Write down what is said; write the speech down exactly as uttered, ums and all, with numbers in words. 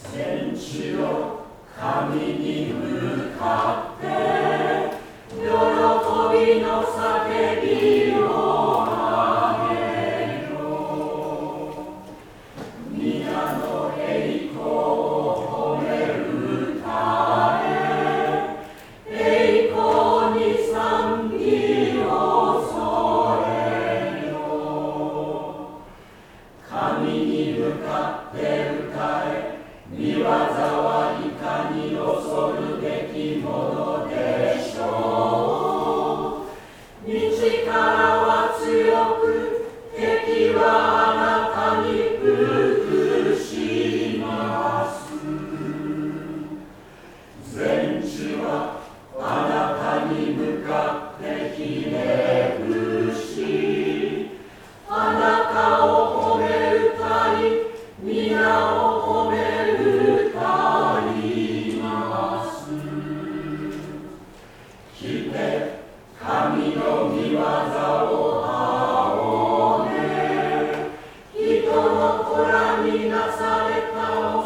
天地を神に向かって喜びの叫びをあげよ。皆の栄光を褒める歌へ、栄光に賛美を添えよ。神に向かって歌え、御業はいかに恐るべきものでしょう。道からは強く、敵はあなたに服します。全地はあなたに向かってひれ伏し、あなたを褒め歌い、皆を褒め歌います。来て神の御業を仰げ、人の子らになされた